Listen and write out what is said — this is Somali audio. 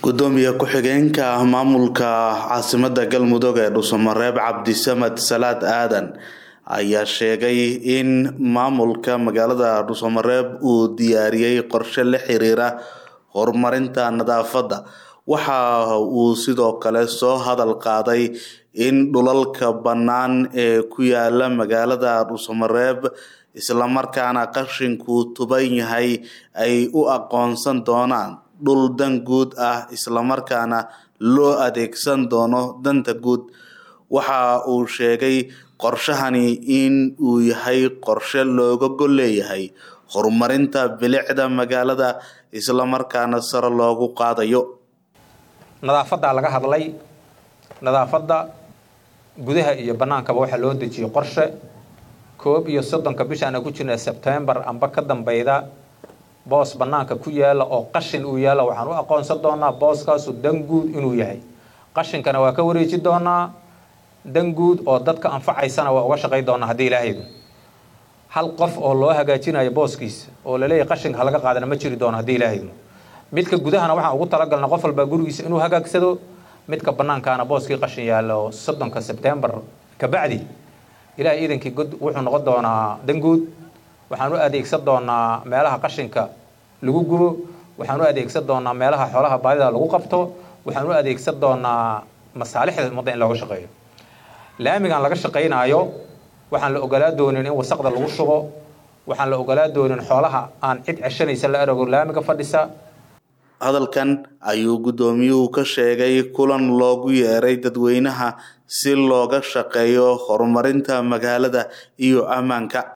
gudoomiye ku-xigeenka maamulka caasimadda Galmudug ee Dhuusamareeb Cabdisamad Salaad Aadan ayaa sheegay in maamulka magaalada Dhuusamareeb uu diyaariyay qorshe la xiriira horumarinta nadaafadda. Waxa uu sidoo kale soo hadal qaaday in dhulalka bannaan ee ku yaala magaalada Dhuusamareeb isla markaana qashinku tuban yahay ay u aqoonsan doonaan dhul dan guud ah isla markaana loo adeegsan doono danta guud. Waxa uu sheegay qorshahani in uu yahay qorshe looga gol leeyahay horumarinta bilicda magaalada isla markaana sare loogu qaadayo. nadaafadda laga hadlay nadaafadda gudaha iyo banaankaba waxa loo dejiyay qorshe 31 bishan ku jirnaa September amba ka dambeeyda boos banaanka ku yaala oo qashin uu yaala waxaan u aqoonsan doonaa booskaas dan guud inuu yahay. qashinkana waa ka wareejin doonaa dan guud oo dadka anfacaysana waa uga shaqeyn doonaa hadii Ilaahay hal qof oo loo hagaajinayo booskiisa oo la leeyahay qashinka laga qaadana ma jiri doono hadii Ilaahay midka gudahana waxaan ugu talagalnaa qof walba gurigiisa inuu hagaagsado midka banaankana booskii qashin yaalo 30 September ka bacdi Ilaahay iidankii wuxuu noqon doonaa dan guud. waxaan u adeegsan doonaa meelaha qashinka lagu gubo, waxaan u adeegsan doonaa meelaha xoolaha baadida lagu qabto, waxaan u adeegsan doonaa masaalixda ummadda in looga shaqeeyo. laamigan laga shaqeynaayo waxaan la ogolaa doonin in wasaqda lagu shubo, waxaan la ogolaa doonin xoolaha aan cid ceshanaysa la arago laamiga fadhisa. hadalkan ayuu gudoomiyuhu ka sheegay kulan loogu yeeray dadweynaha si looga shaqeeyo horumarinta magaalada iyo ammaanka.